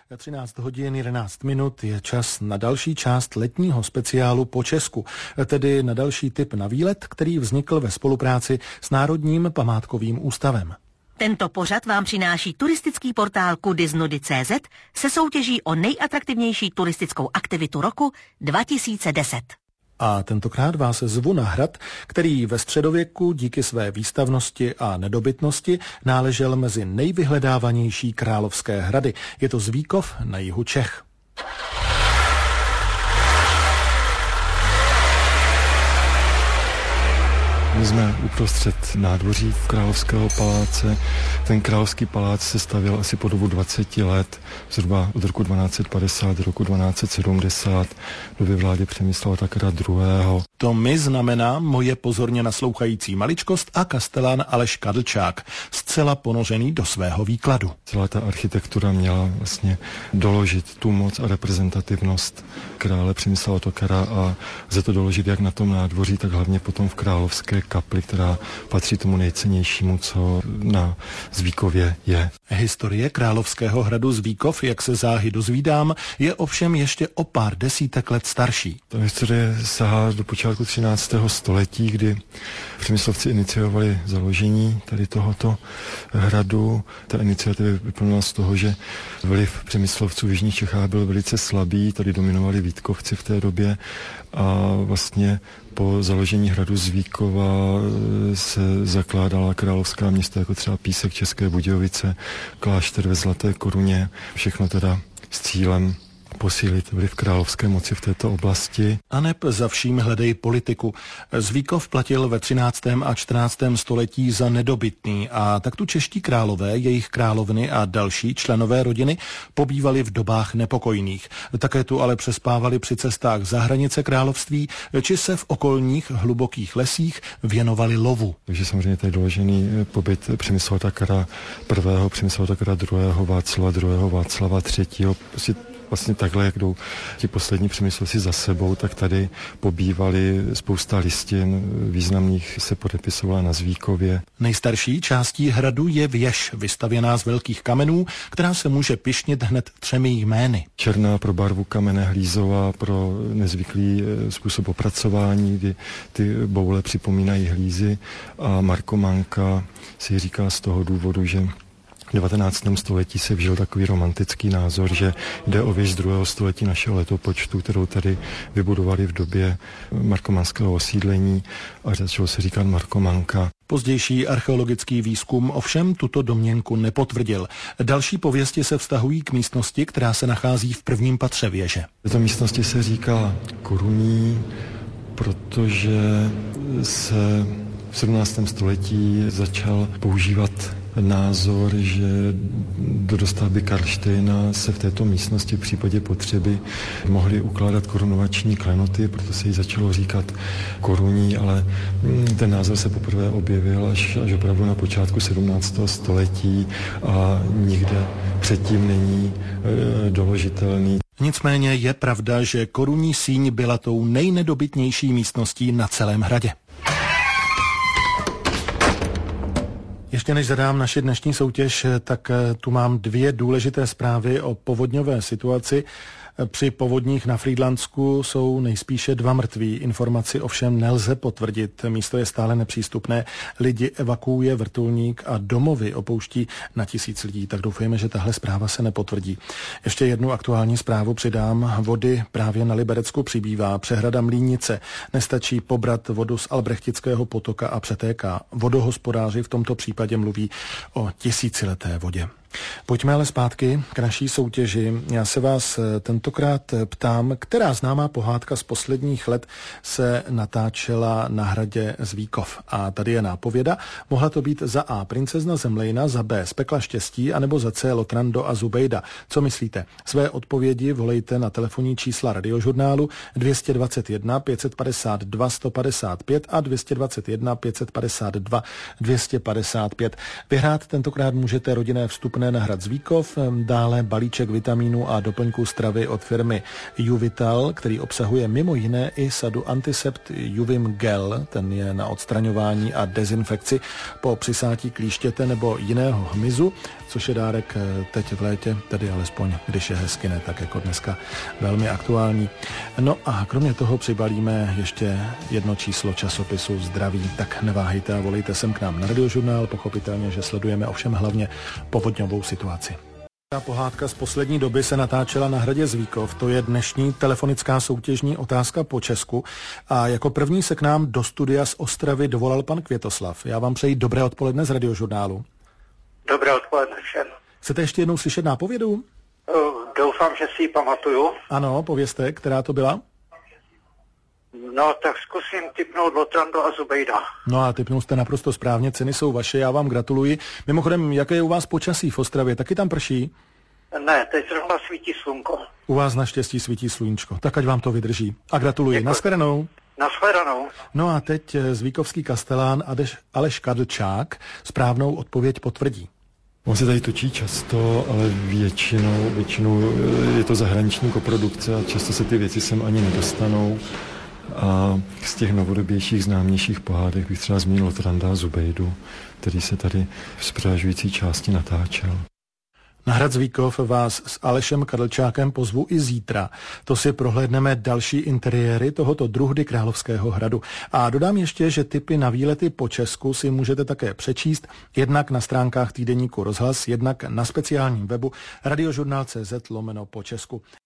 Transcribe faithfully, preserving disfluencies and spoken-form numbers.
třináct hodin jedenáct minut je čas na další část letního speciálu po Česku, tedy na další tip na výlet, který vznikl ve spolupráci s Národním památkovým ústavem. Tento pořad vám přináší turistický portál Kudisnudy tečka cé zet se soutěží o nejatraktivnější turistickou aktivitu roku dva tisíce deset. A tentokrát vás zvu na hrad, který ve středověku díky své výstavnosti a nedobytnosti náležel mezi nejvyhledávanější královské hrady. Je to Zvíkov na jihu Čech. My jsme uprostřed nádvoří Královského paláce. Ten Královský palác se stavěl asi po dobu dvacet let, zhruba od roku dvanáct padesát do roku dvanáct sedmdesát, do vlády Přemysla Otakara druhého. To mi znamená moje pozorně naslouchající maličkost a kastelán Aleš Kadlčák, zcela ponořený do svého výkladu. Celá ta architektura měla vlastně doložit tu moc a reprezentativnost krále Přemysla Otakara a za to doložit jak na tom nádvoří, tak hlavně potom v Královské kapli, která patří tomu nejcennějšímu, co na Zvíkově je. Historie Královského hradu Zvíkov, jak se záhy dozvídám, je ovšem ještě o pár desítek let starší. Ta historie sahá do počátku třináctého století, kdy Přemyslovci iniciovali založení tady tohoto hradu. Ta iniciativa vyplnila z toho, že vliv Přemyslovců v jižních Čechách byl velice slabý, tady dominovali Vítkovci v té době a vlastně po založení hradu Zvíkova se zakládala královská města, jako třeba Písek, České Budějovice, klášter ve Zlaté Koruně, všechno teda s cílem posílit vliv královské moci v této oblasti. Aneb za vším hledej politiku. Zvíkov platil ve třináctém a čtrnáctém století za nedobytný a tak tu čeští králové, jejich královny a další členové rodiny pobývali v dobách nepokojných. Také tu ale přespávali při cestách za hranice království, či se v okolních hlubokých lesích věnovali lovu. Takže samozřejmě tady doložený pobyt Přemysla Otakara prvého, Přemysla Otakara druhého, Václava druhého, Václava třetího, prostě vlastně takhle, jak jdou ti poslední Přemyslovci za sebou, tak tady pobývali, spousta listin významných se podepisovala na Zvíkově. Nejstarší částí hradu je věž, vystavěná z velkých kamenů, která se může pyšnit hned třemi jmény. Černá pro barvu kamene, hlízová pro nezvyklý způsob opracování, kdy ty boule připomínají hlízy, a markománka si říká z toho důvodu, že v devatenáctém století se vžil takový romantický názor, že jde o věž z druhého století našeho letopočtu, kterou tady vybudovali v době markomanského osídlení a začalo se říkat markomanka. Pozdější archeologický výzkum ovšem tuto domněnku nepotvrdil. Další pověsti se vztahují k místnosti, která se nachází v prvním patře věže. V této místnosti se říká Korunní, protože se v sedmnáctém století začal používat názor, že do dostavby Karlštejna se v této místnosti v případě potřeby mohly ukládat korunovační klenoty, proto se jí začalo říkat Korunní, ale ten názor se poprvé objevil až, až opravdu na počátku sedmnáctého století a nikde předtím není e, doložitelný. Nicméně je pravda, že Korunní síň byla tou nejnedobytnější místností na celém hradě. Ještě než zadám naši dnešní soutěž, tak tu mám dvě důležité zprávy o povodňové situaci. Při povodních na Frýdlantsku jsou nejspíše dva mrtví. Informaci ovšem nelze potvrdit. Místo je stále nepřístupné. Lidi evakuuje vrtulník a domovy opouští na tisíc lidí. Tak doufujeme, že tahle zpráva se nepotvrdí. Ještě jednu aktuální zprávu přidám. Vody právě na Liberecku přibývá. Přehrada Mlýnice nestačí pobrat vodu z Albrechtického potoka a přetéká. Vodohospodáři v tomto případě mluví o tisícileté vodě. Pojďme ale zpátky k naší soutěži. Já se vás tentokrát ptám, která známá pohádka z posledních let se natáčela na hradě Zvíkov. A tady je nápověda. Mohla to být za A. Princezna Zemlejna, za B. Z pekla štěstí, anebo za C. Lotrando a Zubejda. Co myslíte? Své odpovědi volejte na telefonní čísla Radiožurnálu dvě stě dvacet jedna pět set padesát dva sto padesát pět a dvě stě dvacet jedna pět set padesát dva dvě stě padesát pět. Vyhrát tentokrát můžete rodinné vstupné turné na hrad Zvíkov, dále balíček vitamínů a doplňků stravy od firmy Juvital, který obsahuje mimo jiné i sadu antisept Juvim Gel, ten je na odstraňování a dezinfekci po přisátí klíštěte nebo jiného hmyzu, což je dárek teď v létě, tedy alespoň když je hezky, ne tak jako dneska, velmi aktuální. No a kromě toho přibalíme ještě jedno číslo časopisu Zdraví, tak neváhejte a volejte sem k nám na Radiožurnál, pochopitelně, že sledujeme ovšem hlavně povodňovou situaci. Ta pohádka z poslední doby se natáčela na hradě Zvíkov, to je dnešní telefonická soutěžní otázka po Česku a jako první se k nám do studia z Ostravy dovolal pan Květoslav. Já vám přeji dobré odpoledne z Radiožurnálu. Dobré odpoledne všem. Chcete ještě jednou slyšet nápovědu? Doufám, že si ji pamatuju. Ano, povězte, která to byla? No, tak zkusím tipnout Lotrando a Zubejda. No a tipnul jste naprosto správně, ceny jsou vaše, já vám gratuluji. Mimochodem, jaké je u vás počasí v Ostravě? Taky tam prší? Ne, teď zrovna svítí slunko. U vás naštěstí svítí sluníčko, tak ať vám to vydrží. A gratuluji. Nashledanou. Nashledanou. No a teď zvíkovský kastelán Adeš, Aleš Kadlčák správnou odpověď potvrdí. On se tady točí často, ale většinou, většinou je to zahraniční koprodukce a často se ty věci sem ani nedostanou. A z těch novodobějších známějších pohádek bych třeba zmínil Lotranda a Zubejdu, který se tady v zpražující části natáčel. Na hrad Zvíkov vás s Alešem Kadlčákem pozvu i zítra. To si prohlédneme další interiéry tohoto druhdy Královského hradu. A dodám ještě, že tipy na výlety po Česku si můžete také přečíst jednak na stránkách týdeníku Rozhlas, jednak na speciálním webu radiožurnál tečka cé zet lomeno po Česku.